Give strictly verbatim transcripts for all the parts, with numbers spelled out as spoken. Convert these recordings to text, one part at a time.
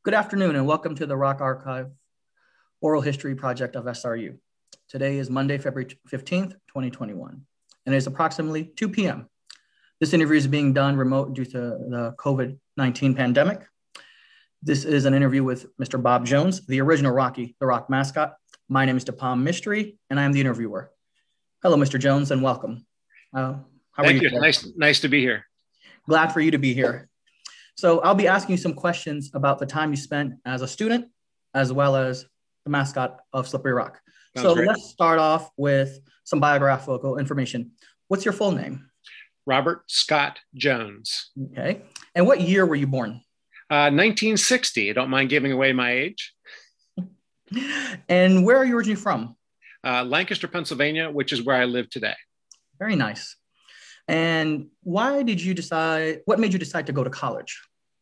Good afternoon and welcome to the Rock Archive Oral History Project of S R U. Today is Monday, February fifteenth, twenty twenty-one, and it is approximately two p m This interview is being done remote due to the COVID nineteen pandemic. This is an interview with Mister Bob Jones, the original Rocky, the Rock mascot. My name is DePalm Mystery, and I am the interviewer. Hello, Mister Jones, and welcome. Uh, how Thank are you? you. Nice, nice to be here. Glad for you to be here. So I'll be asking you some questions about the time you spent as a student, as well as the mascot of Slippery Rock. Sounds so great. Let's start off with some biographical information. What's your full name? Robert Scott Jones. Okay. And what year were you born? Uh, nineteen sixty. I don't mind giving away my age. And where are you originally from? Uh, Lancaster, Pennsylvania, which is where I live today. Very nice. And why did you decide, what made you decide to go to college?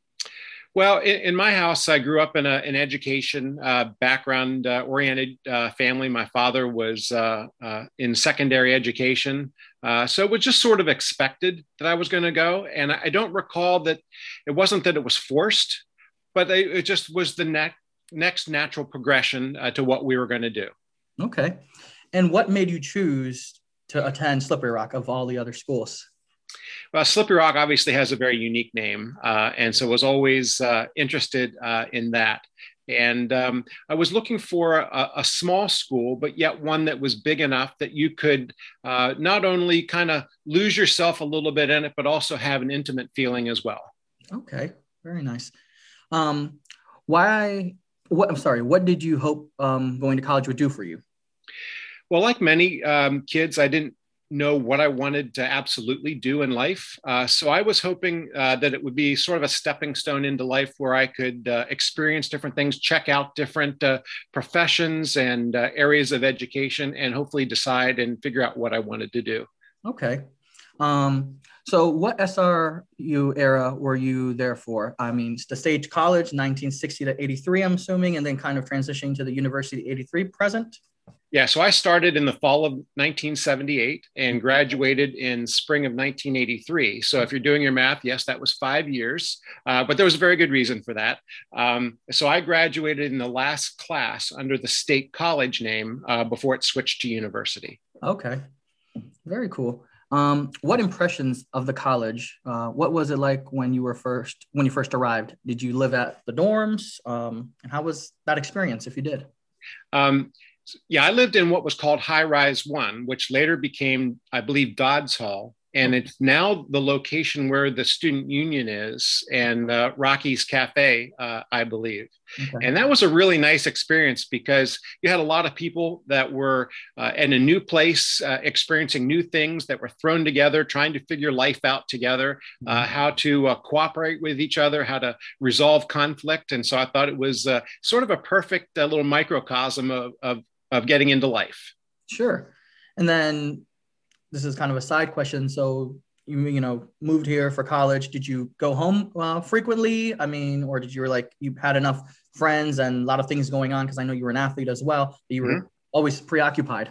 Well, in, in my house, I grew up in a, an education uh, background uh, oriented uh, family. My father was uh, uh, in secondary education. Uh, so it was just sort of expected that I was going to go. And I don't recall that it wasn't that it was forced, but it, it just was the ne- next natural progression uh, to what we were going to do. Okay. And what made you choose to attend Slippery Rock of all the other schools? Well, Slippery Rock obviously has a very unique name, uh, and so was always uh, interested uh, in that. And um, I was looking for a, a small school, but yet one that was big enough that you could uh, not only kind of lose yourself a little bit in it, but also have an intimate feeling as well. Okay, very nice. Um, why, what, I'm sorry, what did you hope um, going to college would do for you? Well, like many um, kids, I didn't know what I wanted to absolutely do in life. Uh, so I was hoping uh, that it would be sort of a stepping stone into life where I could uh, experience different things, check out different uh, professions and uh, areas of education, and hopefully decide and figure out what I wanted to do. Okay. Um, so what S R U era were you there for? I mean, the Stage College, nineteen sixty to eighty-three, I'm assuming, and then kind of transitioning to the University eighty-three present? Yeah, so I started in the fall of nineteen seventy-eight and graduated in spring of nineteen eighty-three. So if you're doing your math, yes, that was five years, uh, but there was a very good reason for that. Um, so I graduated in the last class under the State College name uh, before it switched to university. Okay, very cool. Um, what impressions of the college? Uh, what was it like when you were first when you first arrived? Did you live at the dorms? Um, and how was that experience, if you did? Um, Yeah, I lived in what was called High Rise One, which later became, I believe, Dodds Hall. And it's now the location where the student union is and uh, Rocky's Cafe, uh, I believe. Okay. And that was a really nice experience because you had a lot of people that were uh, in a new place, uh, experiencing new things that were thrown together, trying to figure life out together, uh, how to uh, cooperate with each other, how to resolve conflict. And so I thought it was uh, sort of a perfect uh, little microcosm of, of, of getting into life. Sure. And then this is kind of a side question. So you, you know, moved here for college. Did you go home uh, frequently? I mean, or did you were like, you had enough friends and a lot of things going on? Because I know you were an athlete as well. But you were mm-hmm. always preoccupied.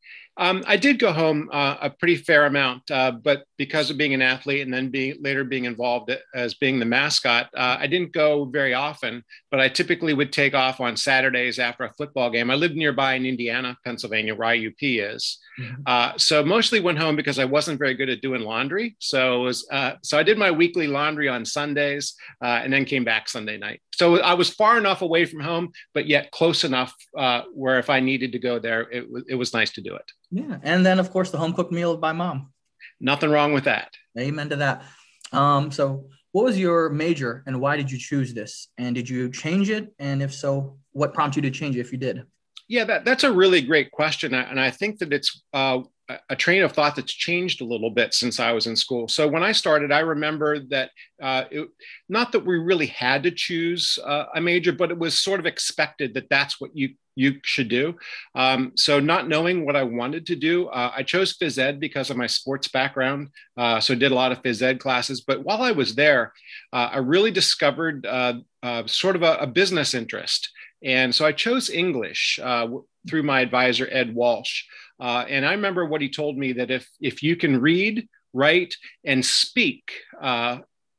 Um, I did go home uh, a pretty fair amount, uh, but because of being an athlete and then being later being involved as being the mascot, uh, I didn't go very often, but I typically would take off on Saturdays after a football game. I lived nearby in Indiana, Pennsylvania, where I U P is. Mm-hmm. Uh, so mostly went home because I wasn't very good at doing laundry. So it was, uh, so I did my weekly laundry on Sundays uh, and then came back Sunday night. So I was far enough away from home, but yet close enough uh, where if I needed to go there, it, w- it was nice to do it. Yeah. And then, of course, the home cooked meal by mom. Nothing wrong with that. Amen to that. Um, so what was your major and why did you choose this? And did you change it? And if so, what prompted you to change it if you did? Yeah, that, that's a really great question. And I think that it's uh, a train of thought that's changed a little bit since I was in school. So when I started, I remember that uh, it, not that we really had to choose uh, a major, but it was sort of expected that that's what you you should do. Um, so not knowing what I wanted to do, uh, I chose phys ed because of my sports background. Uh, so did a lot of phys ed classes. But while I was there, uh, I really discovered uh, uh, sort of a, a business interest. And so I chose English uh, through my advisor, Ed Walsh. Uh, and I remember what he told me that if, if you can read, write, and speak uh,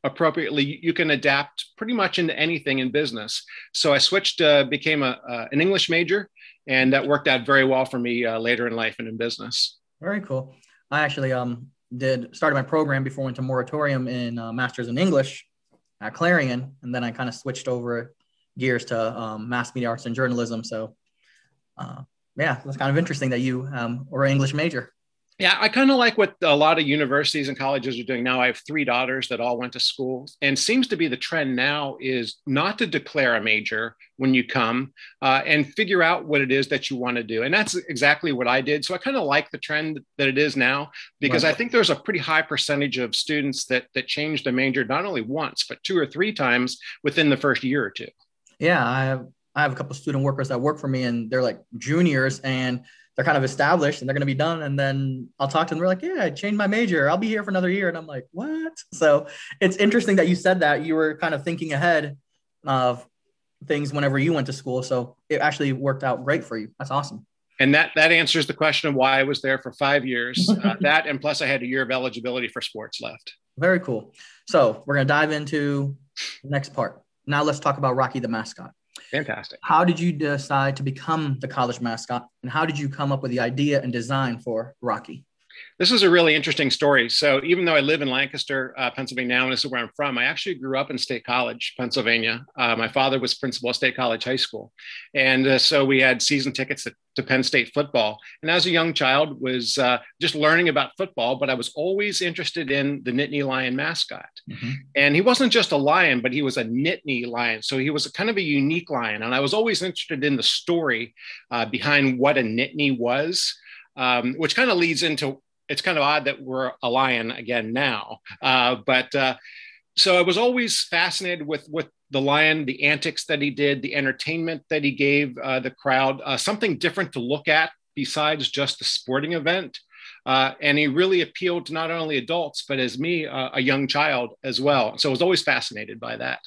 appropriately, you can adapt pretty much into anything in business. So I switched, uh, became a, uh, an English major, and that worked out very well for me uh, later in life and in business. Very cool. I actually um, did started my program before I went to moratorium in uh, Masters in English at Clarion, and then I kind of switched over gears to um, mass media arts and journalism. So uh, yeah, it's kind of interesting that you um, were an English major. Yeah, I kind of like what a lot of universities and colleges are doing now. I have three daughters that all went to school, and seems to be the trend now is not to declare a major when you come uh, and figure out what it is that you want to do. And that's exactly what I did. So I kind of like the trend that it is now, because right. I think there's a pretty high percentage of students that that change the major not only once, but two or three times within the first year or two. Yeah, I have, I have a couple of student workers that work for me, and they're like juniors, and they're kind of established and they're going to be done. And then I'll talk to them. They're like, yeah, I changed my major. I'll be here for another year. And I'm like, what? So it's interesting that you said that you were kind of thinking ahead of things whenever you went to school. So it actually worked out great for you. That's awesome. And that, that answers the question of why I was there for five years. Uh, that, and plus I had a year of eligibility for sports left. Very cool. So we're going to dive into the next part. Now let's talk about Rocky the mascot. Fantastic. How did you decide to become the college mascot, and how did you come up with the idea and design for Rocky? This is a really interesting story. So even though I live in Lancaster, uh, Pennsylvania now, and this is where I'm from, I actually grew up in State College, Pennsylvania. Uh, my father was principal of State College High School. And uh, so we had season tickets to, to Penn State football. And as a young child, was uh, just learning about football, but I was always interested in the Nittany Lion mascot. Mm-hmm. And he wasn't just a lion, but he was a Nittany lion. So he was a kind of a unique lion. And I was always interested in the story uh, behind what a Nittany was, um, which kind of leads into, it's kind of odd that we're a lion again now. Uh, but uh, so I was always fascinated with, with the lion, the antics that he did, the entertainment that he gave uh, the crowd, uh, something different to look at besides just the sporting event. Uh, and he really appealed to not only adults, but as me, uh, a young child as well. So I was always fascinated by that.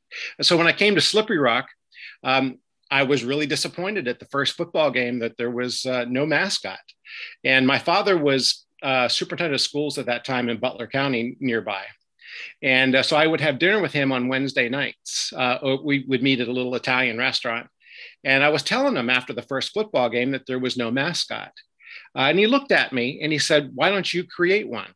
So when I came to Slippery Rock, um, I was really disappointed at the first football game that there was uh, no mascot. And my father was uh, superintendent of schools at that time in Butler County nearby. And uh, so I would have dinner with him on Wednesday nights. Uh, we would meet at a little Italian restaurant. And I was telling him after the first football game that there was no mascot. Uh, and he looked at me and he said, "Why don't you create one?"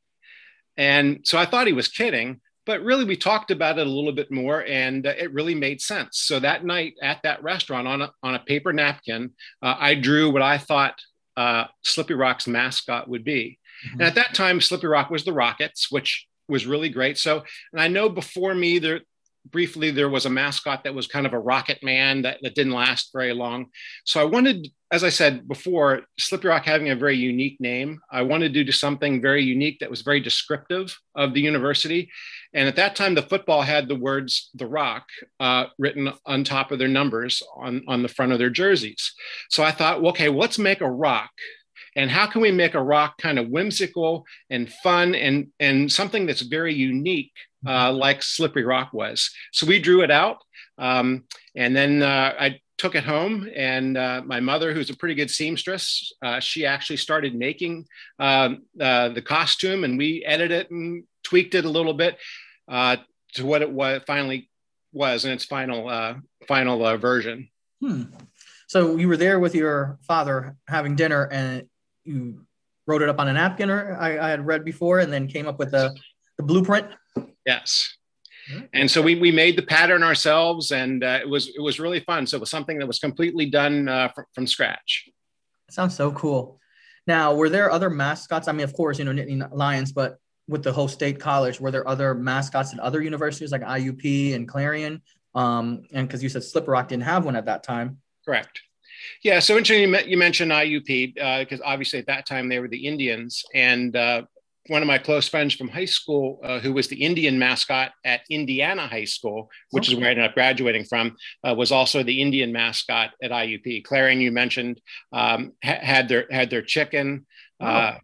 And so I thought he was kidding, but really we talked about it a little bit more, and uh, it really made sense. So that night at that restaurant on a, on a paper napkin, uh, I drew what I thought uh, Slippery Rock's mascot would be. Mm-hmm. And at that time, Slippery Rock was the Rockets, which was really great. So, and I know before me there, briefly, there was a mascot that was kind of a rocket man that, that didn't last very long. So I wanted, as I said before, Slippery Rock having a very unique name, I wanted to do something very unique that was very descriptive of the university. And at that time, the football had the words "The Rock" uh, written on top of their numbers on, on the front of their jerseys. So I thought, well, okay, let's make a rock. And how can we make a rock kind of whimsical and fun and, and something that's very unique, uh, like Slippery Rock was? So we drew it out. Um, and then uh, I took it home, and uh, my mother, who's a pretty good seamstress, uh, she actually started making uh, uh, the costume, and we edited it and tweaked it a little bit uh, to what it was finally was in its final uh, final uh, version. Hmm. So you were there with your father having dinner, and you wrote it up on a napkin, or I, I had read before, and then came up with the, the blueprint. Yes. And so we, we made the pattern ourselves, and uh, it was, it was really fun. So it was something that was completely done uh, from, from scratch. Sounds so cool. Now, were there other mascots? I mean, of course, you know, Nittany Lions, but with the whole state college, were there other mascots at other universities like I U P and Clarion? Um, and because you said Slippery Rock didn't have one at that time. Correct. Yeah. So interesting you mentioned I U P, because uh, obviously at that time they were the Indians. And uh, one of my close friends from high school, uh, who was the Indian mascot at Indiana High School, which okay. is where I ended up graduating from, uh, was also the Indian mascot at I U P. Clarion, you mentioned, um, ha- had their had their chicken. Oh. Uh,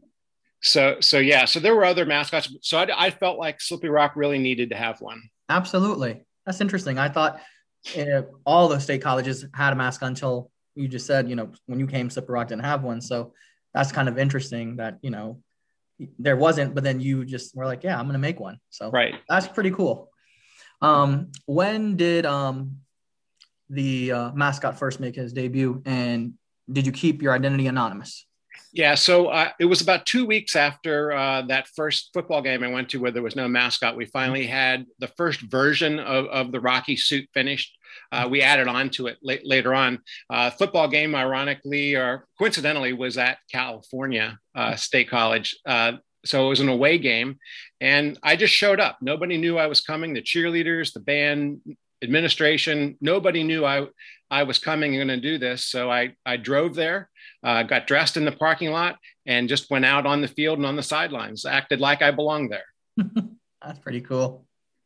so so yeah, so there were other mascots. So I, I felt like Slippery Rock really needed to have one. Absolutely, that's interesting. I thought uh, all the state colleges had a mascot until you just said, you know, when you came, Slippery Rock didn't have one. So that's kind of interesting that, you know, there wasn't, but then you just were like, yeah, I'm going to make one. So right. That's pretty cool. Um, when did um, the uh, mascot first make his debut, and did you keep your identity anonymous? Yeah, so uh, it was about two weeks after uh, that first football game I went to where there was no mascot. We finally had the first version of, of the Rocky suit finished. Uh, we added on to it late, later on. Uh, football game, ironically or coincidentally, was at California uh, State College. Uh, so it was an away game. And I just showed up. Nobody knew I was coming. The cheerleaders, the band, administration, nobody knew I, I was coming and going to do this. So I, I drove there, uh, got dressed in the parking lot, and just went out on the field and on the sidelines, acted like I belonged there. That's pretty cool.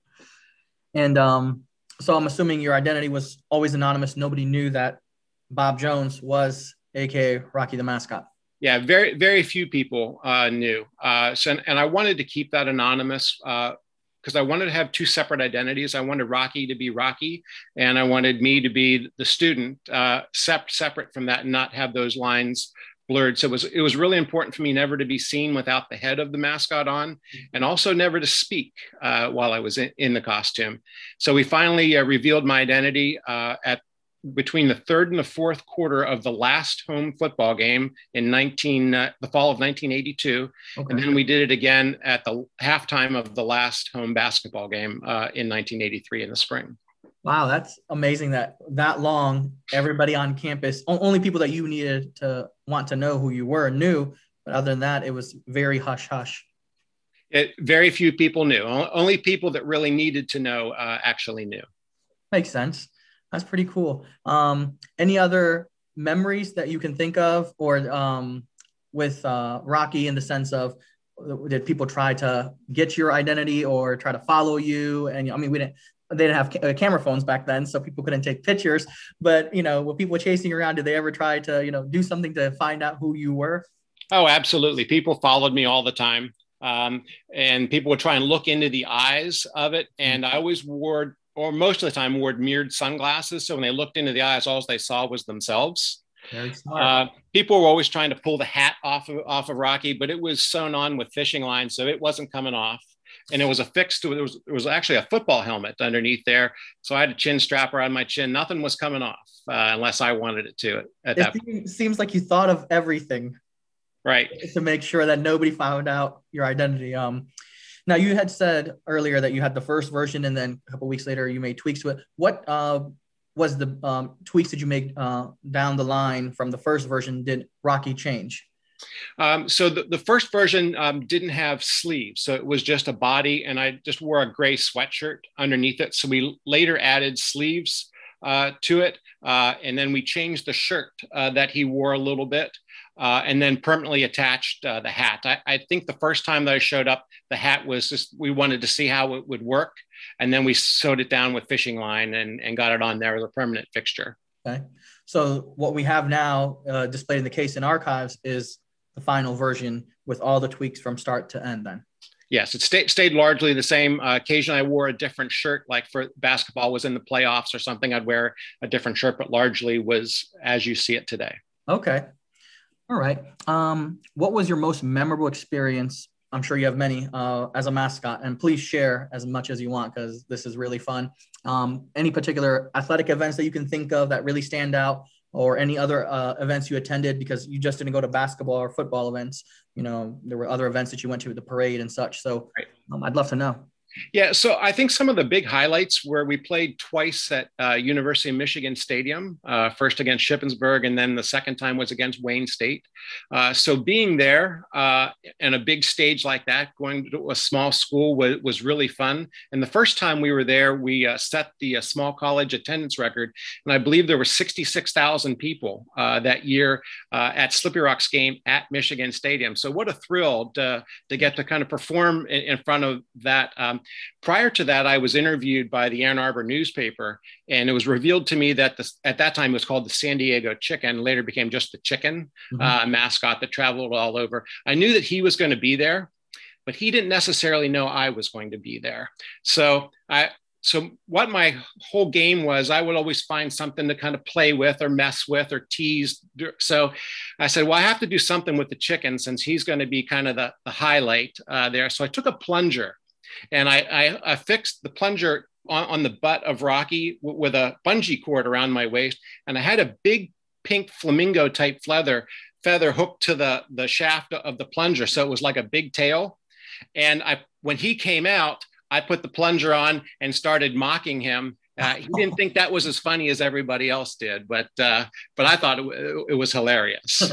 And um, so I'm assuming your identity was always anonymous. Nobody knew that Bob Jones was A K A Rocky the Mascot. Yeah, very, very few people uh, knew. Uh, so, and I wanted to keep that anonymous uh, because I wanted to have two separate identities. I wanted Rocky to be Rocky, and I wanted me to be the student, uh, sep- separate from that, and not have those lines blurred. So it was, it was really important for me never to be seen without the head of the mascot on, and also never to speak uh, while I was in, in the costume. So we finally uh, revealed my identity uh, at between the third and the fourth quarter of the last home football game in nineteen, uh, the fall of nineteen eighty-two. Okay. And then we did it again at the halftime of the last home basketball game uh, in nineteen eighty-three in the spring. Wow, that's amazing that that long, everybody on campus, only people that you needed to want to know who you were knew, but other than that, it was very hush hush. It, very few people knew. Only people that really needed to know uh, actually knew. Makes sense. That's pretty cool. Um, any other memories that you can think of, or um, with uh, Rocky, in the sense of, did people try to get your identity or try to follow you? And I mean, we didn't, they didn't have ca- camera phones back then, so people couldn't take pictures. But you know, when people were chasing you around, did they ever try to, you know, do something to find out who you were? Oh, absolutely. People followed me all the time, um, and people would try and look into the eyes of it. And I always wore, or most of the time, wore mirrored sunglasses. So when they looked into the eyes, all they saw was themselves. Very smart. Uh, people were always trying to pull the hat off of, off of Rocky, but it was sewn on with fishing lines, so it wasn't coming off. And it was affixed to it. Was, it was actually a football helmet underneath there. So I had a chin strap around my chin. Nothing was coming off uh, unless I wanted it to. At that it point. Seems like you thought of everything. Right. To make sure that nobody found out your identity. Um, Now, you had said earlier that you had the first version, and then a couple of weeks later you made tweaks to it. What uh, was the um, tweaks that you made uh, down the line from the first version? Did Rocky change? Um, so the, the first version um, didn't have sleeves. So it was just a body, and I just wore a gray sweatshirt underneath it. So we later added sleeves uh, to it. Uh, and then we changed the shirt uh, that he wore a little bit. Uh, and then permanently attached uh, the hat. I, I think the first time that I showed up, the hat was just, we wanted to see how it would work. And then we sewed it down with fishing line and, and got it on there as a permanent fixture. Okay. So what we have now uh, displayed in the case in archives is the final version with all the tweaks from start to end then. Yes, it stayed, stayed largely the same. Uh, occasionally I wore a different shirt, like for basketball was in the playoffs or something, I'd wear a different shirt, but largely was as you see it today. Okay. All right. Um, what was your most memorable experience? I'm sure you have many uh, as a mascot, and please share as much as you want because this is really fun. Um, any particular athletic events that you can think of that really stand out, or any other uh, events you attended, because you just didn't go to basketball or football events. You know, there were other events that you went to, the parade and such. So right. um, I'd love to know. Yeah, so I think some of the big highlights were we played twice at uh, University of Michigan Stadium, uh, first against Shippensburg, and then the second time was against Wayne State. Uh, so being there uh, and a big stage like that, going to a small school was, was really fun. And the first time we were there, we uh, set the uh, small college attendance record. And I believe there were sixty-six thousand people uh, that year uh, at Slippery Rocks game at Michigan Stadium. So what a thrill to, to get to kind of perform in, in front of that. Um, Prior to that, I was interviewed by the Ann Arbor newspaper, and it was revealed to me that this, at that time it was called the San Diego Chicken, later became just the Chicken mm-hmm. uh, mascot that traveled all over. I knew that he was going to be there, but he didn't necessarily know I was going to be there. So I, so what my whole game was, I would always find something to kind of play with or mess with or tease. So I said, well, I have to do something with the chicken since he's going to be kind of the, the highlight uh, there. So I took a plunger and I, I, I fixed the plunger on, on the butt of Rocky w- with a bungee cord around my waist. And I had a big pink flamingo type feather feather hooked to the, the shaft of the plunger. So it was like a big tail. And I, when he came out, I put the plunger on and started mocking him. Uh, he didn't think that was as funny as everybody else did, but uh, but I thought it, it was hilarious.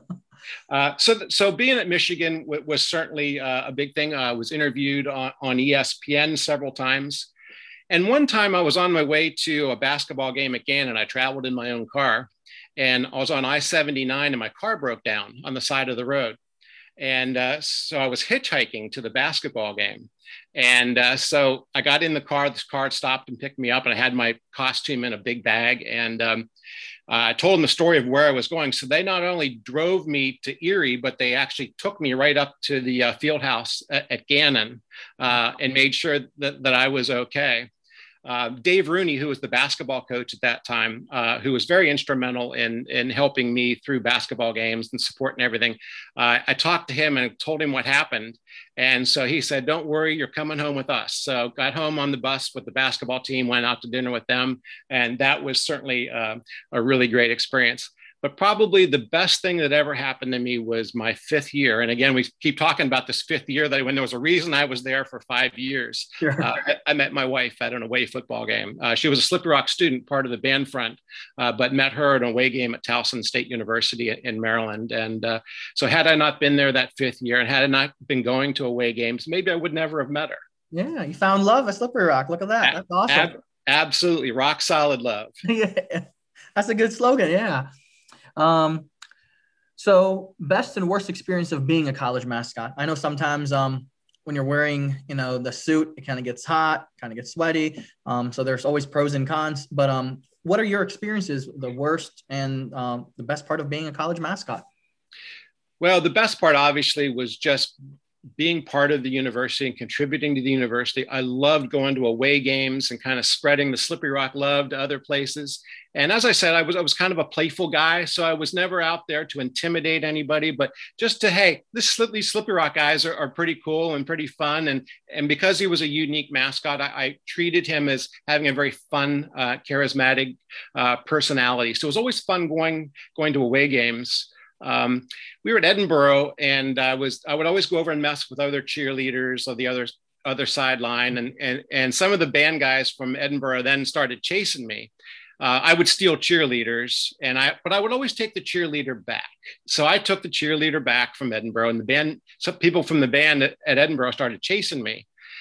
uh, so so being at Michigan w- was certainly uh, a big thing. I was interviewed on, on E S P N several times. And one time I was on my way to a basketball game at Gannon. I traveled in my own car. And I was on I seventy-nine and my car broke down on the side of the road. And uh, so I was hitchhiking to the basketball game. And uh, so I got in the car, this car stopped and picked me up, and I had my costume in a big bag. And um, uh, I told them the story of where I was going. So they not only drove me to Erie, but they actually took me right up to the uh, field house at, at Gannon uh, and made sure that, that I was okay. Uh, Dave Rooney, who was the basketball coach at that time, uh, who was very instrumental in, in helping me through basketball games and support and everything. Uh, I talked to him and told him what happened. And so he said, don't worry, you're coming home with us. So got home on the bus with the basketball team, went out to dinner with them. And that was certainly uh, a really great experience. But probably the best thing that ever happened to me was my fifth year. And again, we keep talking about this fifth year, that when there was a reason I was there for five years. Sure. Uh, I, I met my wife at an away football game. Uh, she was a Slippery Rock student, part of the band front, uh, but met her at an away game at Towson State University in Maryland. And uh, so had I not been there that fifth year and had I not been going to away games, maybe I would never have met her. Yeah, you found love at Slippery Rock. Look at that. That's awesome. Ab- absolutely. Rock solid love. Yeah, that's a good slogan. Yeah. Um, so best and worst experience of being a college mascot. I know sometimes, um, when you're wearing, you know, the suit, it kind of gets hot, kind of gets sweaty. Um, so there's always pros and cons, but, um, what are your experiences, the worst and, um, the best part of being a college mascot? Well, the best part obviously was just being part of the university and contributing to the university. I loved going to away games and kind of spreading the Slippery Rock love to other places. And as I said, I was, I was kind of a playful guy. So I was never out there to intimidate anybody, but just to, hey, this, these Slippery Rock guys are, are pretty cool and pretty fun. And, and because he was a unique mascot, I, I treated him as having a very fun, uh, charismatic uh, personality. So it was always fun going, going to away games. Um, we were at Edinboro, and I was I would always go over and mess with other cheerleaders or the other other sideline, and and and some of the band guys from Edinboro then started chasing me. Uh, I would steal cheerleaders, and I but I would always take the cheerleader back. So I took the cheerleader back from Edinboro, and the band, some people from the band at, at Edinboro started chasing me.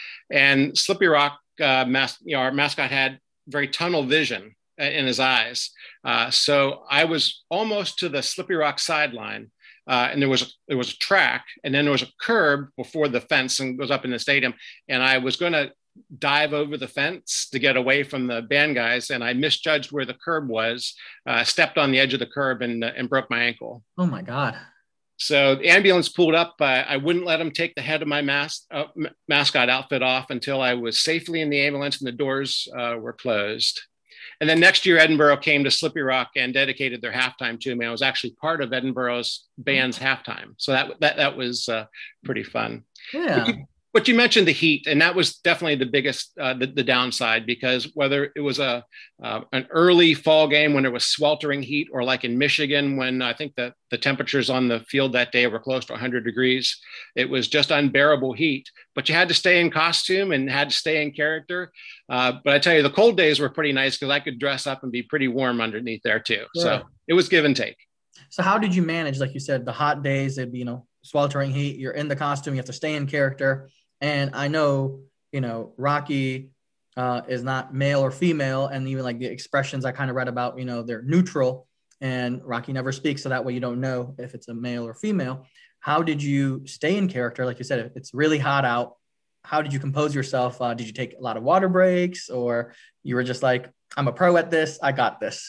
And Slippery Rock, uh, mas- you know, our mascot had very tunnel vision in his eyes. Uh, so I was almost to the Slippery Rock sideline, uh, and there was, a, there was a track, and then there was a curb before the fence and goes up in the stadium. And I was going to dive over the fence to get away from the band guys, and I misjudged where the curb was, uh, stepped on the edge of the curb and, uh, and broke my ankle. Oh my God. So the ambulance pulled up. Uh, I wouldn't let them take the head of my mas- uh, mascot outfit off until I was safely in the ambulance and the doors uh, were closed. And then next year, Edinboro came to Slippery Rock and dedicated their halftime to me. I was actually part of Edinboro's band's halftime. So that that that was uh, pretty fun. Yeah. But you, but you mentioned the heat, and that was definitely the biggest, uh, the, the downside, because whether it was a uh, an early fall game when there was sweltering heat, or like in Michigan when I think that the temperatures on the field that day were close to one hundred degrees, it was just unbearable heat. But you had to stay in costume and had to stay in character. Uh, but I tell you, the cold days were pretty nice because I could dress up and be pretty warm underneath there too. Yeah. So it was give and take. So how did you manage, like you said, the hot days, it'd be, you know, sweltering heat, you're in the costume, you have to stay in character. And I know, you know, Rocky uh, is not male or female. And even like the expressions I kind of read about, you know, they're neutral, and Rocky never speaks. So that way you don't know if it's a male or female. How did you stay in character? Like you said, it's really hot out. How did you compose yourself? Uh, did you take a lot of water breaks, or you were just like, I'm a pro at this, I got this?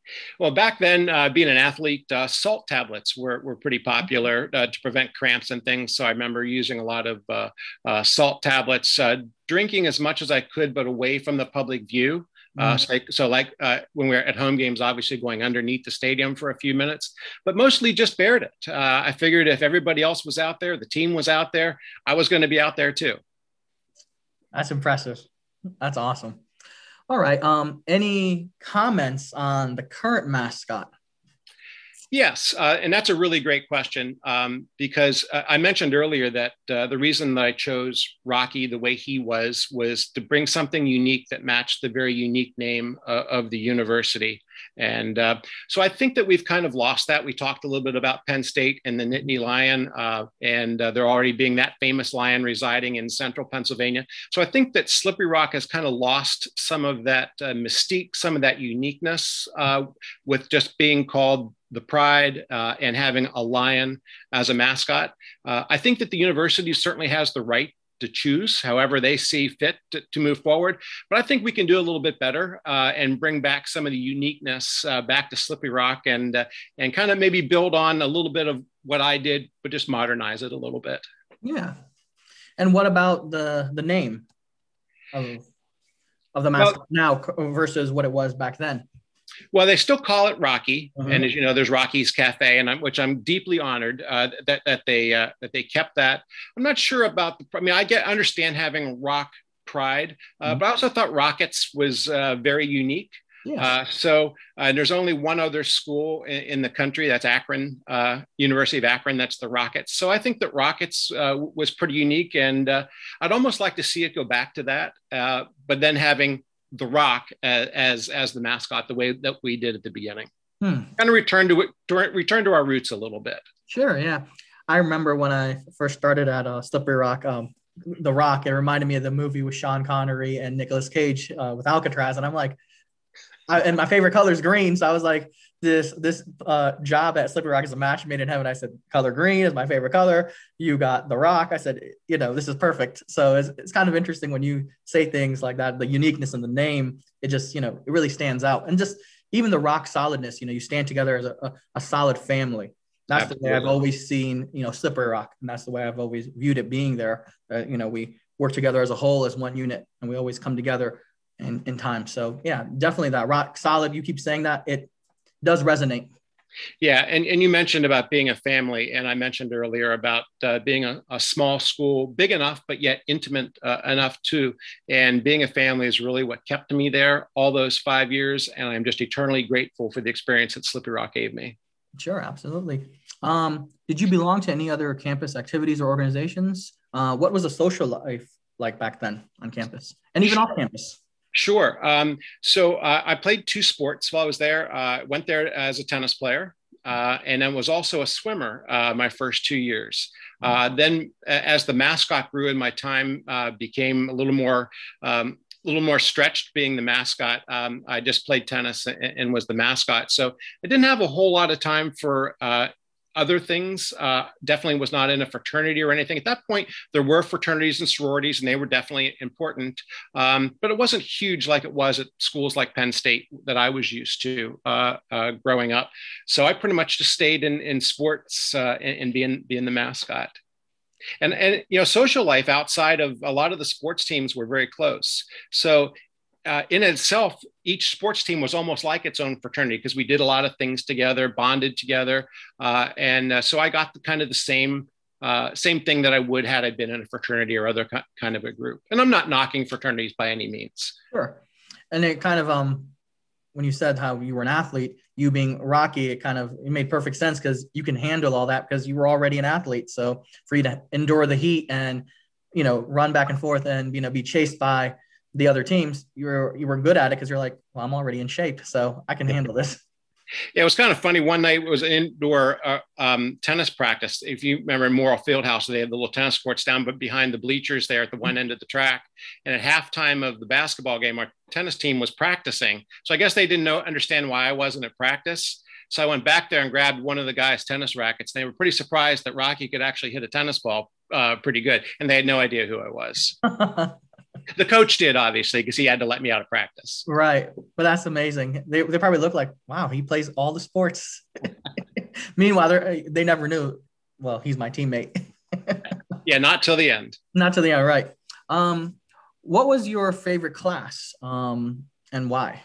Well, back then, uh, being an athlete, uh, salt tablets were, were pretty popular uh, to prevent cramps and things. So I remember using a lot of uh, uh, salt tablets, uh, drinking as much as I could, but away from the public view. Uh, so, like, so like uh, when we were at home games, obviously going underneath the stadium for a few minutes, but mostly just bared it. Uh, I figured if everybody else was out there, the team was out there, I was going to be out there too. That's impressive. That's awesome. All right. Um, any comments on the current mascot? Yes, uh, and that's a really great question um, because uh, I mentioned earlier that uh, the reason that I chose Rocky the way he was was to bring something unique that matched the very unique name uh, of the university. And uh, so I think that we've kind of lost that. We talked a little bit about Penn State and the Nittany Lion, uh, and uh, there already being that famous lion residing in central Pennsylvania. So I think that Slippery Rock has kind of lost some of that uh, mystique, some of that uniqueness uh, with just being called the Pride uh, and having a lion as a mascot. Uh, I think that the university certainly has the right to choose however they see fit to, to move forward. But I think we can do a little bit better uh, and bring back some of the uniqueness uh, back to Slippery Rock and, uh, and kind of maybe build on a little bit of what I did, but just modernize it a little bit. Yeah. And what about the, the name of, of the mascot well, now versus what it was back then? Well, they still call it Rocky, mm-hmm. and as you know, there's Rocky's Cafe, and I'm, which I'm deeply honored uh, that that they uh, that they kept that. I'm not sure about the. I mean, I get understand having Rock Pride, uh, mm-hmm. but I also thought Rockets was uh, very unique. Yes. Uh, so uh, there's only one other school in, in the country, that's Akron, uh, University of Akron, that's the Rockets. So I think that Rockets uh, was pretty unique, and uh, I'd almost like to see it go back to that, uh, but then having the Rock as, as as the mascot, the way that we did at the beginning. Hmm. Kind of return to it, to return to our roots a little bit. Sure, yeah. I remember when I first started at uh, Slippery Rock, um, the Rock. It reminded me of the movie with Sean Connery and Nicolas Cage uh, with Alcatraz, and I'm like, I, and my favorite color is green, so I was like, this this uh, job at Slippery Rock is a match made in heaven. I said, color green is my favorite color. You got the Rock. I said, you know, this is perfect. So it's, it's kind of interesting when you say things like that, the uniqueness in the name, it just, you know, it really stands out. And just even the rock solidness, you know, you stand together as a, a, a solid family. That's Absolutely. The way I've always seen, you know, Slippery Rock. And that's the way I've always viewed it being there. Uh, you know, we work together as a whole, as one unit, and we always come together in, in time. So yeah, definitely that rock solid. You keep saying that, it does resonate. Yeah, and, and you mentioned about being a family, and I mentioned earlier about uh, being a, a small school, big enough, but yet intimate uh, enough too. And being a family is really what kept me there all those five years. And I'm just eternally grateful for the experience that Slippery Rock gave me. Sure, absolutely. Um, did you belong to any other campus activities or organizations? Uh, what was the social life like back then on campus and even off campus? Sure. Um, so uh, I played two sports while I was there. Uh, went there as a tennis player uh, and then was also a swimmer uh, my first two years. Uh, then as the mascot grew and my time uh, became a little more um, a little more stretched being the mascot, um, I just played tennis and, and was the mascot. So I didn't have a whole lot of time for uh, other things. Uh, definitely was not in a fraternity or anything. At that point, there were fraternities and sororities, and they were definitely important. Um, but it wasn't huge like it was at schools like Penn State that I was used to uh, uh, growing up. So I pretty much just stayed in, in sports uh, and, and being, being the mascot. And, and, you know, social life outside of a lot of the sports teams were very close. So Uh, in itself, each sports team was almost like its own fraternity because we did a lot of things together, bonded together. Uh, and uh, so I got the, kind of the same uh, same thing that I would had I been in a fraternity or other ki- kind of a group. And I'm not knocking fraternities by any means. Sure. And it kind of, um, when you said how you were an athlete, you being Rocky, it kind of it made perfect sense because you can handle all that because you were already an athlete. So for you to endure the heat and, you know, run back and forth and, you know, be chased by the other teams, you were you were good at it because you're like, well, I'm already in shape, so I can handle this. Yeah, it was kind of funny. One night it was an indoor uh, um, tennis practice. If you remember Morrill Fieldhouse, they had the little tennis courts down but behind the bleachers there at the one end of the track. And at halftime of the basketball game, our tennis team was practicing. So I guess they didn't know understand why I wasn't at practice. So I went back there and grabbed one of the guys' tennis rackets. They were pretty surprised that Rocky could actually hit a tennis ball uh, pretty good, and they had no idea who I was. The coach did, obviously, because he had to let me out of practice. Right. But that's amazing. They, they probably look like, wow, he plays all the sports. Meanwhile, they they never knew, well, he's my teammate. Yeah, not till the end. Not till the end, right. Um, what was your favorite class um, and why?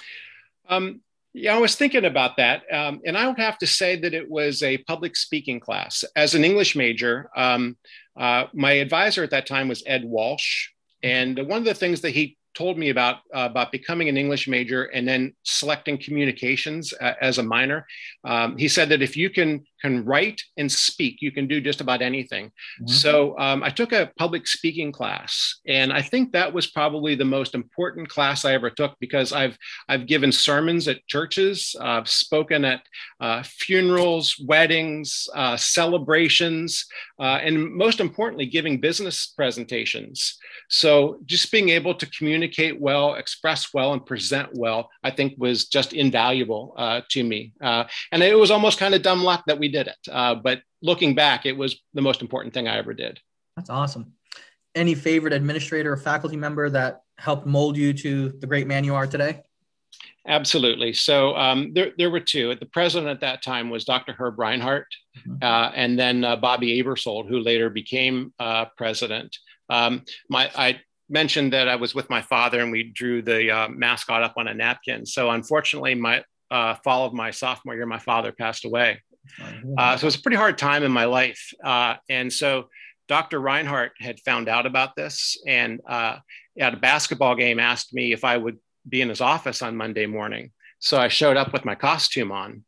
Um, yeah, I was thinking about that. Um, and I would have to say that it was a public speaking class. As an English major, um, uh, my advisor at that time was Ed Walsh. And one of the things that he told me about uh, about becoming an English major and then selecting communications uh, as a minor. Um, he said that if you can can write and speak, you can do just about anything. Mm-hmm. So um, I took a public speaking class, and I think that was probably the most important class I ever took, because I've I've given sermons at churches, I've uh, spoken at uh, funerals, weddings, uh, celebrations, uh, and most importantly, giving business presentations. So just being able to communicate well, express well, and present well, I think was just invaluable uh, to me. Uh, and it was almost kind of dumb luck that we did it. Uh, but looking back, it was the most important thing I ever did. That's awesome. Any favorite administrator or faculty member that helped mold you to the great man you are today? Absolutely. So um, there, there were two. The president at that time was Doctor Herb Reinhardt, mm-hmm. uh, and then uh, Bobby Abersold, who later became uh, president. Um, my, I mentioned that I was with my father and we drew the uh, mascot up on a napkin. So unfortunately, my uh, fall of my sophomore year, my father passed away. Uh, so it was a pretty hard time in my life. Uh, and so Doctor Reinhardt had found out about this, and uh, at a basketball game asked me if I would be in his office on Monday morning. So I showed up with my costume on,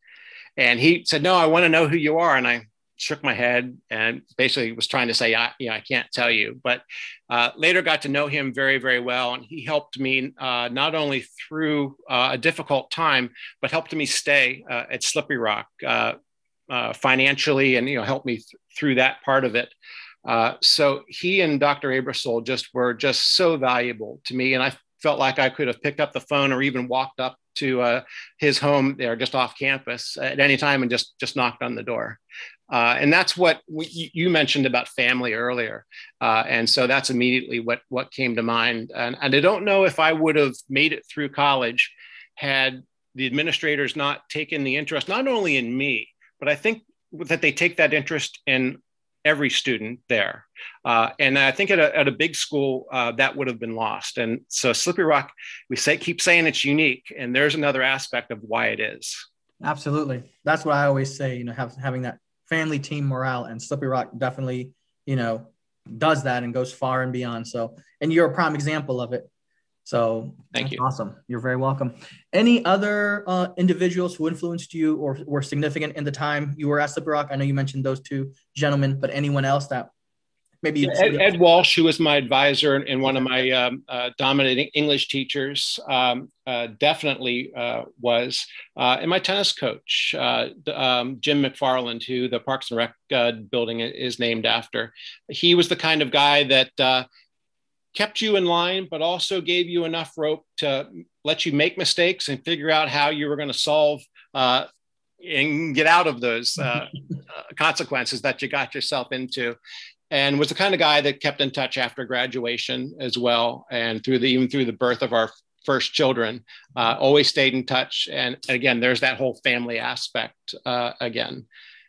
and he said, "No, I want to know who you are." And I shook my head and basically was trying to say, I, you know, I can't tell you, but uh, later got to know him very, very well. And he helped me uh, not only through uh, a difficult time, but helped me stay uh, at Slippery Rock uh, uh, financially, and, you know, helped me th- through that part of it. Uh, so he and Doctor Abersold just were just so valuable to me. And I felt like I could have picked up the phone or even walked up to uh, his home there just off campus at any time and just, just knocked on the door. Uh, and that's what we, you mentioned about family earlier. Uh, and so that's immediately what, what came to mind. And, and I don't know if I would have made it through college had the administrators not taken the interest, not only in me, but I think that they take that interest in every student there. Uh, and I think at a, at a big school, uh, that would have been lost. And so Slippery Rock, we say, keep saying it's unique. And there's another aspect of why it is. Absolutely. That's what I always say, you know, have, having that family team morale, and Slippery Rock definitely, you know, does that and goes far and beyond. So, and you're a prime example of it. So thank you. Awesome. You're very welcome. Any other uh, individuals who influenced you or were significant in the time you were at Slippery Rock? I know you mentioned those two gentlemen, but anyone else that maybe Ed, Ed Walsh, who was my advisor and one of my um, uh, dominating English teachers, um, uh, definitely uh, was. Uh, and my tennis coach, uh, um, Jim McFarland, who the Parks and Rec uh, building is named after. He was the kind of guy that uh, kept you in line, but also gave you enough rope to let you make mistakes and figure out how you were going to solve uh, and get out of those uh, consequences that you got yourself into. And was the kind of guy that kept in touch after graduation as well, and through the even through the birth of our first children, uh, always stayed in touch. And again, there's that whole family aspect uh, again.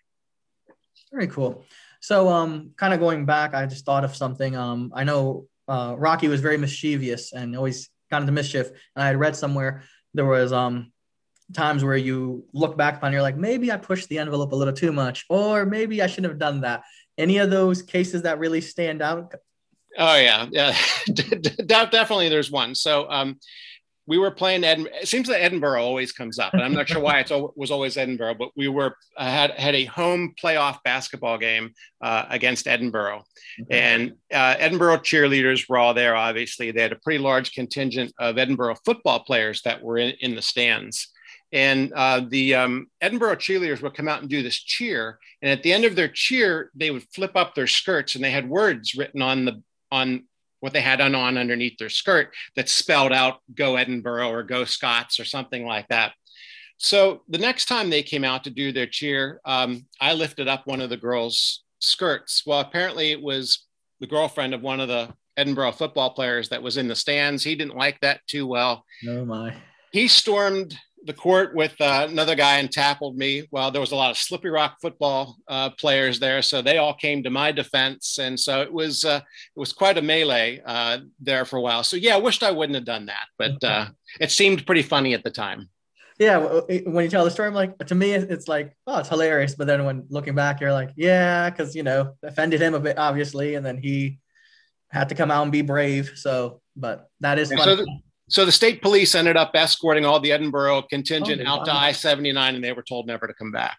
Very cool. So, um, kind of going back, I just thought of something. Um, I know uh, Rocky was very mischievous and always got into mischief. And I had read somewhere there was um times where you look back upon, you're like, maybe I pushed the envelope a little too much, or maybe I shouldn't have done that. Any of those cases that really stand out? Oh yeah, yeah, definitely. There's one. So um, we were playing Edinburgh. It seems that Edinburgh always comes up, and I'm not sure why it was always Edinburgh. But we were uh, had had a home playoff basketball game uh, against Edinburgh, okay. and uh, Edinburgh cheerleaders were all there. Obviously, they had a pretty large contingent of Edinburgh football players that were in, in the stands. And uh, the um, Edinburgh cheerleaders would come out and do this cheer. And at the end of their cheer, they would flip up their skirts, and they had words written on the on what they had on, on underneath their skirt that spelled out "Go Edinburgh" or "Go Scots" or something like that. So the next time they came out to do their cheer, um, I lifted up one of the girls' skirts. Well, apparently it was the girlfriend of one of the Edinboro football players that was in the stands. He didn't like that too well. Oh my. He stormed the court with uh, another guy and tackled me. Well, there was a lot of Slippery Rock football uh, players there, so they all came to my defense, and so it was uh, it was quite a melee uh, there for a while. So yeah, I wished I wouldn't have done that, but uh, it seemed pretty funny at the time. Yeah, when you tell the story, I'm like, to me, it's like, oh, it's hilarious. But then when looking back, you're like, yeah, because you know, offended him a bit, obviously, and then he had to come out and be brave. So, but that is funny. So the, so the state police ended up escorting all the Edinboro contingent oh, out wow. to I seventy-nine, and they were told never to come back.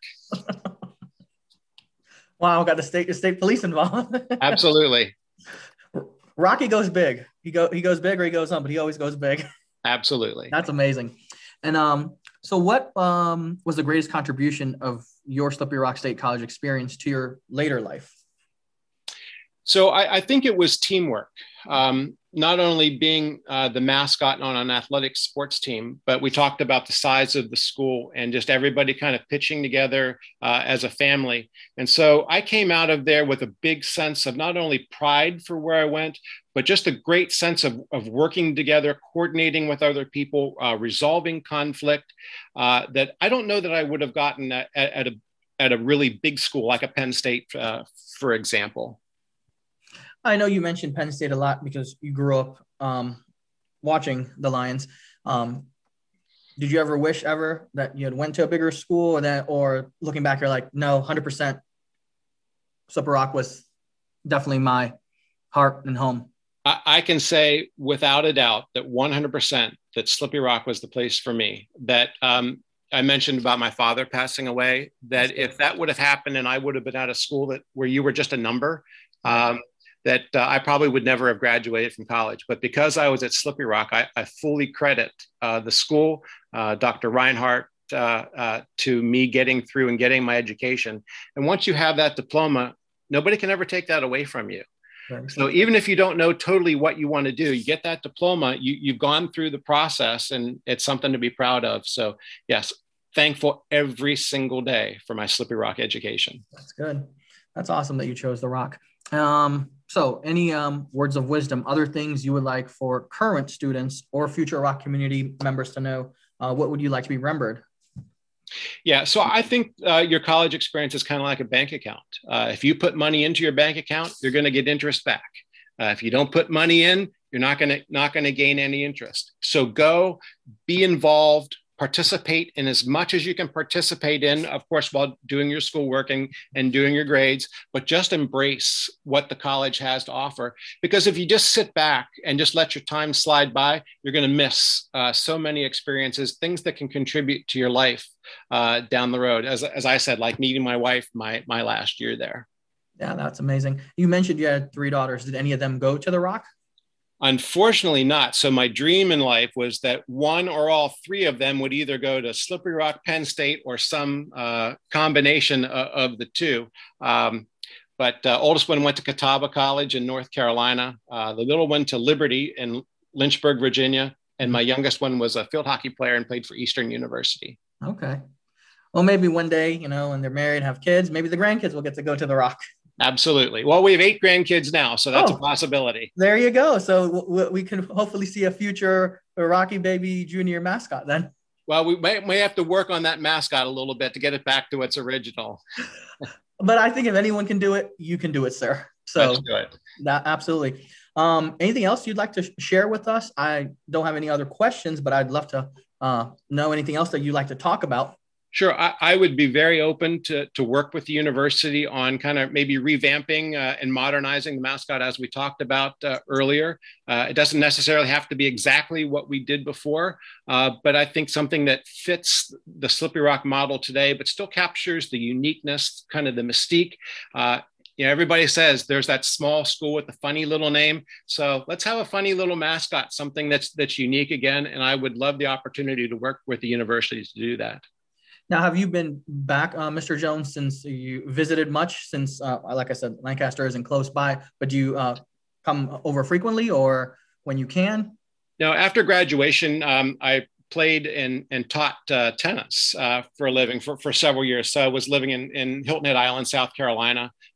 Wow, got the state the state police involved. Absolutely. Rocky goes big. He go he goes big or he goes home, but he always goes big. Absolutely. That's amazing. And um, so what um was the greatest contribution of your Slippery Rock State College experience to your later life? So I, I think it was teamwork. Um, not only being uh, the mascot on an athletic sports team, but we talked about the size of the school and just everybody kind of pitching together uh, as a family. And so I came out of there with a big sense of not only pride for where I went, but just a great sense of, of working together, coordinating with other people, uh, resolving conflict uh, that I don't know that I would have gotten at, at, a, at a really big school like a Penn State, uh, for example. I know you mentioned Penn State a lot because you grew up um, watching the Lions. Um, did you ever wish ever that you had went to a bigger school, or that, or looking back, you're like, no, one hundred percent Slippery Rock was definitely my heart and home? I, I can say without a doubt that one hundred percent that Slippery Rock was the place for me. That um, I mentioned about my father passing away, that if that would have happened and I would have been at a school that where you were just a number, um, that uh, I probably would never have graduated from college. But because I was at Slippery Rock, I, I fully credit uh, the school, uh, Doctor Reinhardt, uh, uh, to me getting through and getting my education. And once you have that diploma, nobody can ever take that away from you. Right. So even if you don't know totally what you want to do, you get that diploma, you, you've gone through the process, and it's something to be proud of. So yes, thankful every single day for my Slippery Rock education. That's good. That's awesome that you chose the Rock. Um, so any um, words of wisdom, other things you would like for current students or future Rock community members to know? Uh, what would you like to be remembered? Yeah, so I think uh, your college experience is kind of like a bank account. Uh, if you put money into your bank account, you're going to get interest back. Uh, if you don't put money in, you're not going to not going to gain any interest. So go, be involved, participate in as much as you can participate in, of course, while doing your schoolwork and, and doing your grades, but just embrace what the college has to offer. Because if you just sit back and just let your time slide by, you're going to miss uh, so many experiences, things that can contribute to your life uh, down the road. As, as I said, like meeting my wife, my, my last year there. Yeah, that's amazing. You mentioned you had three daughters. Did any of them go to the Rock? Unfortunately not. So my dream in life was that one or all three of them would either go to Slippery Rock, Penn State, or some uh, combination of, of the two. Um, but uh, oldest one went to Catawba College in North Carolina. Uh, the little one to Liberty in Lynchburg, Virginia. And my youngest one was a field hockey player and played for Eastern University. Okay. Well, maybe one day, you know, when they're married, have kids, maybe the grandkids will get to go to the Rock. Absolutely. Well, we have eight grandkids now, so that's oh, a possibility. There you go. So w- we can hopefully see a future Rocky Baby Junior mascot then. Well, we may, may have to work on that mascot a little bit to get it back to its original. But I think if anyone can do it, you can do it, sir. So Let's do it. That, absolutely. Um, anything else you'd like to sh- share with us? I don't have any other questions, but I'd love to uh, know anything else that you'd like to talk about. Sure. I, I would be very open to, to work with the university on kind of maybe revamping uh, and modernizing the mascot, as we talked about uh, earlier. Uh, it doesn't necessarily have to be exactly what we did before, uh, but I think something that fits the Slippery Rock model today, but still captures the uniqueness, kind of the mystique. Uh, you know, everybody says there's that small school with a funny little name. So let's have a funny little mascot, something that's that's unique again. And I would love the opportunity to work with the universities to do that. Now, have you been back, uh, Mister Jones, since you visited much? Since, uh, like I said, Lancaster isn't close by, but do you uh, come over frequently or when you can? No, after graduation, um, I played and, and taught uh, tennis uh, for a living for, for several years. So I was living in, in Hilton Head Island, South Carolina.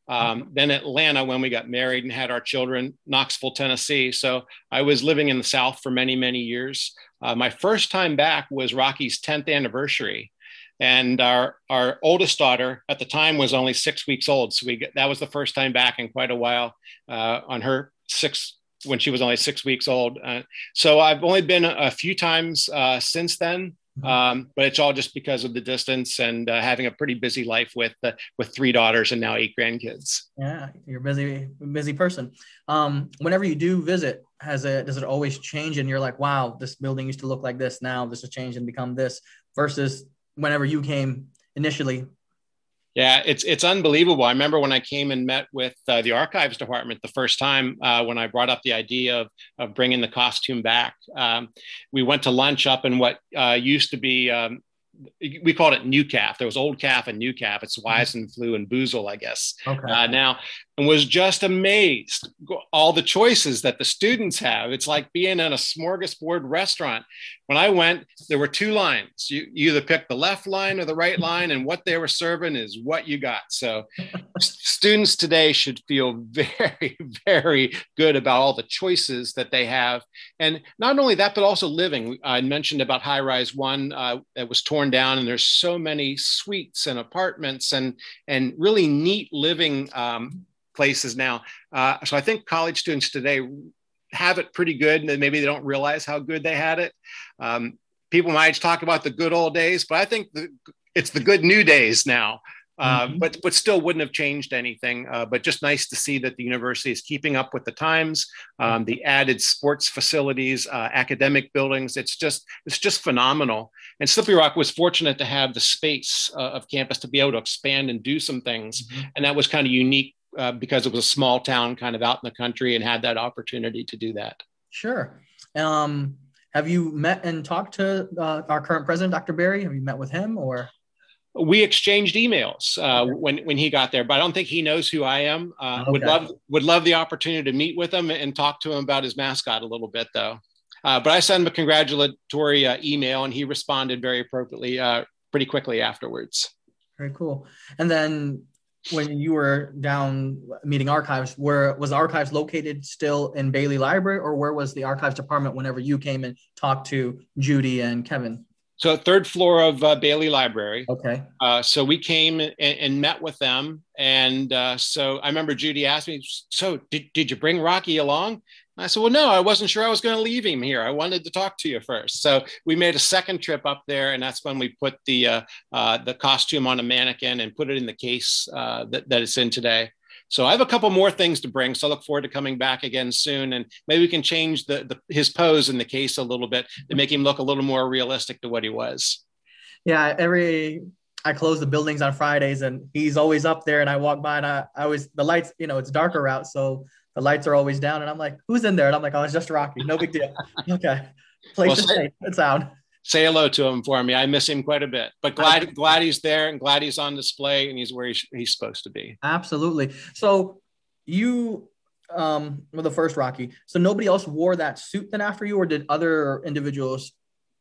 Um, then Atlanta when we got married and had our children, Knoxville, Tennessee. So I was living in the South for many, many years. Uh, my first time back was Rocky's tenth anniversary. And our, our oldest daughter at the time was only six weeks old. So we that was the first time back in quite a while uh, on her six, when she was only six weeks old. Uh, so I've only been a, a few times uh, since then. Um, but it's all just because of the distance and uh, having a pretty busy life with uh, with three daughters and now eight grandkids. Yeah, you're a busy, busy person. Um, whenever you do visit, has it does it always change? And you're like, wow, this building used to look like this. Now this has changed and become this. Versus whenever you came initially. Yeah, it's it's unbelievable. I remember when I came and met with uh, the archives department the first time uh, when I brought up the idea of, of bringing the costume back. Um, we went to lunch up in what uh, used to be, um, we called it New Calf. There was Old Calf and New Calf. It's Weissenfluh and Boozle, I guess, okay. uh, now, and was just amazed all the choices that the students have. It's like being in a smorgasbord restaurant. When I went, there were two lines. You, you either pick the left line or the right line, and what they were serving is what you got. So students today should feel very, very good about all the choices that they have. And not only that, but also living. I mentioned about High Rise One uh, that was torn down, and there's so many suites and apartments and, and really neat living um, places now. Uh, so I think college students today have it pretty good, and maybe they don't realize how good they had it. Um, people my age talk about the good old days, but I think the, it's the good new days now. Uh, mm-hmm. But but still wouldn't have changed anything. Uh, but just nice to see that the university is keeping up with the times. Um, the added sports facilities, uh, academic buildings. It's just it's just phenomenal. And Slippery Rock was fortunate to have the space uh, of campus to be able to expand and do some things, mm-hmm. and that was kind of unique. Uh, because it was a small town kind of out in the country and had that opportunity to do that. Sure. Um, have you met and talked to uh, our current president, Doctor Berry? Have you met with him or? We exchanged emails uh, okay. when, when he got there, but I don't think he knows who I am. Uh, okay. Would love would love the opportunity to meet with him and talk to him about his mascot a little bit though. Uh, but I sent him a congratulatory uh, email and he responded very appropriately uh, pretty quickly afterwards. Very cool. And then when you were down meeting archives, where was the archives located still in Bailey Library, or where was the archives department whenever you came and talked to Judy and Kevin? So third floor of uh, Bailey Library. Okay. Uh, so we came and, and met with them. And uh, so I remember Judy asked me, so did, did you bring Rocky along? I said, well, no, I wasn't sure I was going to leave him here. I wanted to talk to you first. So we made a second trip up there, and that's when we put the uh, uh, the costume on a mannequin and put it in the case uh, that, that it's in today. So I have a couple more things to bring. So I look forward to coming back again soon, and maybe we can change the, the his pose in the case a little bit to make him look a little more realistic to what he was. Yeah, every I close the buildings on Fridays, and he's always up there, and I walk by, and I, I always the lights, you know, it's darker out, so the lights are always down, and I'm like, who's in there? And I'm like, oh, it's just Rocky. No big deal. Okay. Place well, is safe. It's sound. Say hello to him for me. I miss him quite a bit, but glad, glad he's there and glad he's on display and he's where he's, he's supposed to be. Absolutely. So you um, were the first Rocky. So nobody else wore that suit then after you, or did other individuals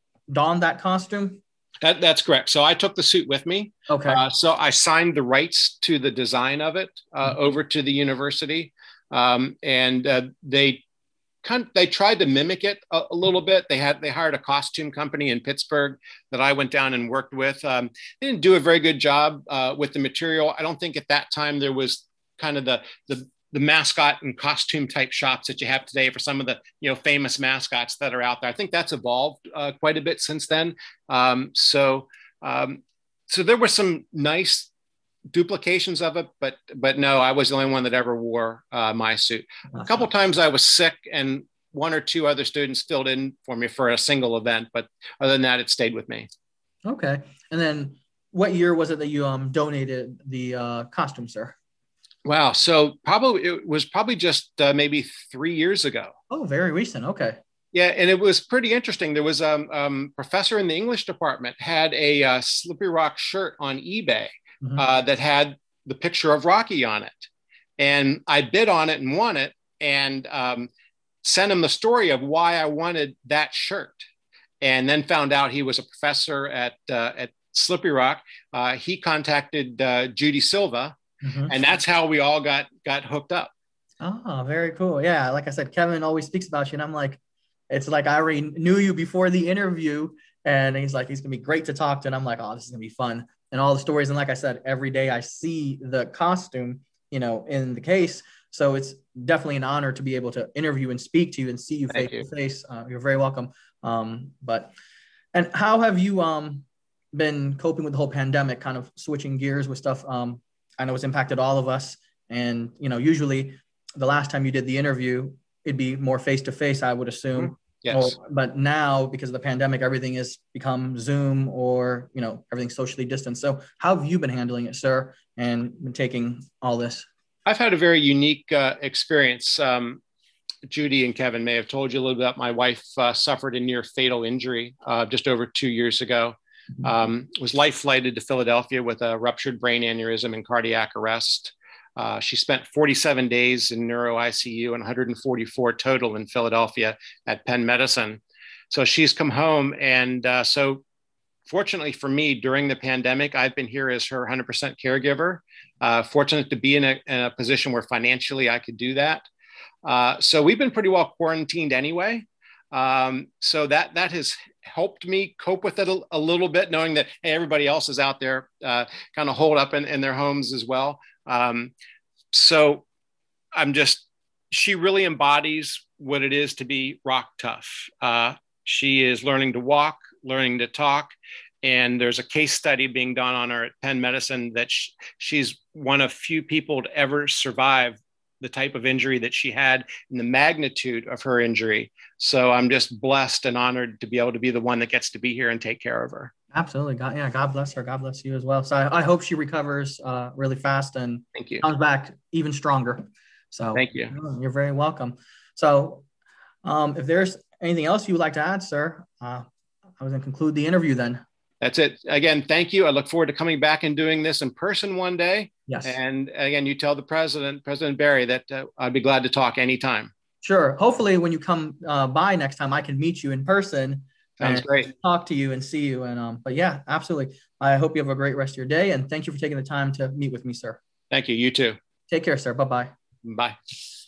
don that costume? That, that's correct. So I took the suit with me. Okay. Uh, so I signed the rights to the design of it uh, mm-hmm. over to the university. Um, and uh, they kind of, they tried to mimic it a, a little bit. They had they hired a costume company in Pittsburgh that I went down and worked with. Um, they didn't do a very good job uh, with the material. I don't think at that time there was kind of the the the mascot and costume type shops that you have today for some of the you know famous mascots that are out there. I think that's evolved uh, quite a bit since then. Um, so um, so there were some nice duplications of it, but but no, I was the only one that ever wore uh, my suit. A couple times I was sick, and one or two other students filled in for me for a single event, but other than that, it stayed with me. Okay. And then what year was it that you um donated the uh, costume, sir? Wow. So probably it was probably just uh, maybe three years ago. Oh, very recent. Okay. Yeah, and it was pretty interesting. There was a um, um, professor in the English department had a uh, Slippery Rock shirt on eBay. Mm-hmm. Uh, that had the picture of Rocky on it. And I bid on it and won it, and um, sent him the story of why I wanted that shirt. And then found out he was a professor at, uh, at Slippery Rock. Uh, he contacted uh, Judy Silva Mm-hmm. And that's how we all got got hooked up. Oh, very cool. Yeah, like I said, Kevin always speaks about you, and I'm like, it's like I already knew you before the interview, and he's like, he's gonna be great to talk to, and I'm like, oh, this is gonna be fun, and all the stories. And like I said, every day I see the costume, you know, in the case, so it's definitely an honor to be able to interview and speak to you and see you face to face. You're very welcome. Um, but and how have you um been coping with the whole pandemic? Kind of switching gears with stuff. Um, I know it's impacted all of us, and you know, usually the last time you did the interview, it'd be more face to face, I would assume. Mm-hmm. Yes. Or, but now, because of the pandemic, everything has become Zoom, or you know, everything's socially distanced. So, how have you been handling it, sir, and been taking all this? I've had a very unique uh, experience. Um, Judy and Kevin may have told you a little bit about my wife uh, suffered a near fatal injury uh, just over two years ago. Mm-hmm. Um, was life flighted to Philadelphia with a ruptured brain aneurysm and cardiac arrest. Uh, she spent forty-seven days in neuro I C U and one hundred forty-four total in Philadelphia at Penn Medicine. So she's come home. And uh, so fortunately for me, during the pandemic, I've been here as her one hundred percent caregiver. Uh, fortunate to be in a, in a position where financially I could do that. Uh, so we've been pretty well quarantined anyway. Um, so that that has helped me cope with it a, a little bit, knowing that, hey, everybody else is out there uh, kind of holed up in, in their homes as well. Um, so I'm just, she really embodies what it is to be rock tough. Uh, she is learning to walk, learning to talk. And there's a case study being done on her at Penn Medicine that she, she's one of few people to ever survive the type of injury that she had and the magnitude of her injury. So I'm just blessed and honored to be able to be the one that gets to be here and take care of her. Absolutely. God, yeah. God bless her. God bless you as well. So I, I hope she recovers uh, really fast and Thank you. comes back even stronger. So thank you. You're very welcome. So um, if there's anything else you would like to add, sir, uh, I was going to conclude the interview then. That's it. Again, thank you. I look forward to coming back and doing this in person one day. Yes. And again, you tell the president, President Barry, that uh, I'd be glad to talk anytime. Sure. Hopefully when you come uh, by next time, I can meet you in person. Sounds great. Talk to you and see you. And um, but yeah, absolutely. I hope you have a great rest of your day. And thank you for taking the time to meet with me, sir. Thank you. You too. Take care, sir. Bye-bye. Bye.